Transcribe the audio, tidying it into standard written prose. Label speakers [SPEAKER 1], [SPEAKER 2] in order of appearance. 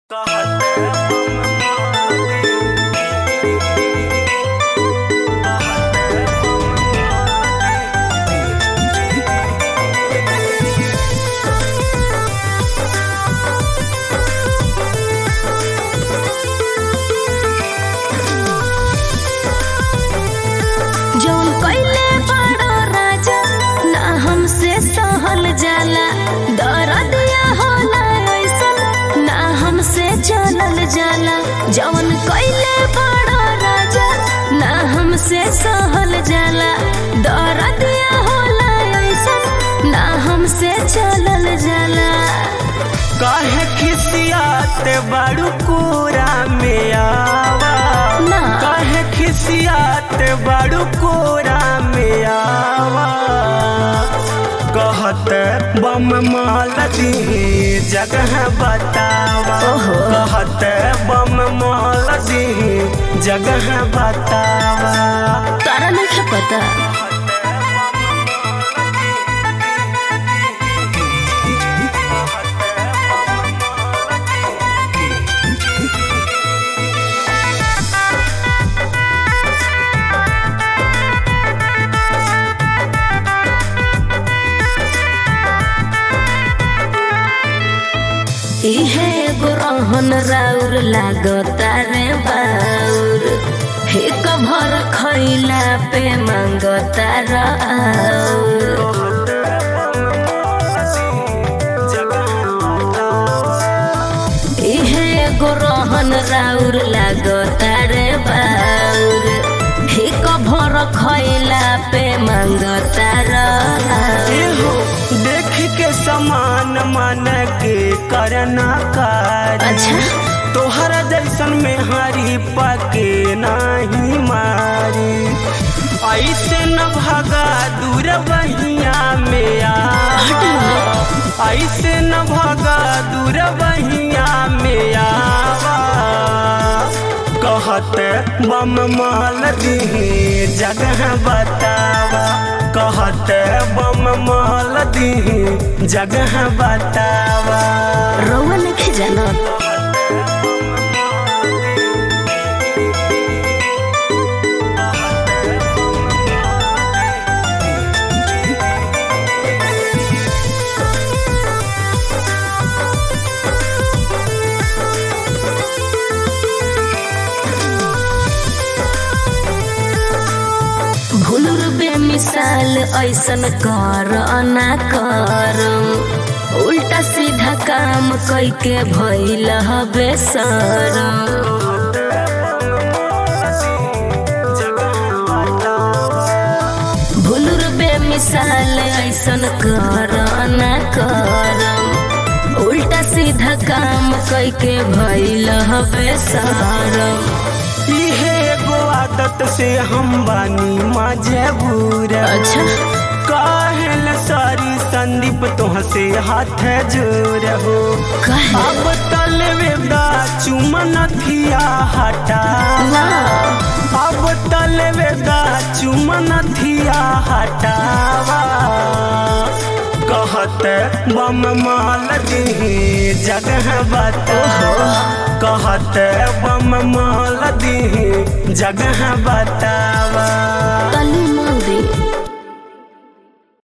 [SPEAKER 1] जौन कइले बड़ा राजा ना हमसे सहल जाला, दरदिया होला ऐसन ना हमसे चलल जाला। जौन कइले बड़ा राजा ना हमसे सहल जाला, दरदिया होला ऐसन ना हमसे चलल जाला।
[SPEAKER 2] काहे खिसियाते बाड़ू कोरा में आवा
[SPEAKER 1] ना
[SPEAKER 2] काहे खिसियाते बाड़ू कोरा में आवा। कहते बम माल दी जगह बतावा, कहते बम माल दी जगह बतावा।
[SPEAKER 1] तारा नहीं पता इहे गोरहन राउर लागता रे बाउर, एक भर खइला पे मांगता राउर। इहे गोरहन राउर लागता रे बाउर, एक भर खइला पे मांगता राउर।
[SPEAKER 2] देख के समान मन के करना कार।
[SPEAKER 1] अच्छा
[SPEAKER 2] तोहरा जैसन में हारी पके नहीं मारी, ऐसे न भागा दूर बहिया में आ, ऐसे न भागा दूर बहिया में आवा। कहते बम माल दी जगह बतावा, कहते बम माल दी जगह बतावा।
[SPEAKER 1] रउआ नहीं जानत भूलुर बेमिसाल ऐसन कर ना करम, उल्टा सीधा काम कई के भइल हबे शरम। भूलुर बेमिसाल ऐसन कर ना करम, उल्टा सीधा काम कई के भइल हबे शरम।
[SPEAKER 2] इहे एगो आदत से हम बानी मजबूर।
[SPEAKER 1] अच्छा
[SPEAKER 2] काहेल सारी संदीप तुहसे हाथ जोर हो। अब तलवेदा चुमन थिया हटा, अब तलवेदा चुमन थिया हटावा। कहते बम माल दी जगह बतावा, कहते बम माल दी जगह बतावा।
[SPEAKER 1] तनी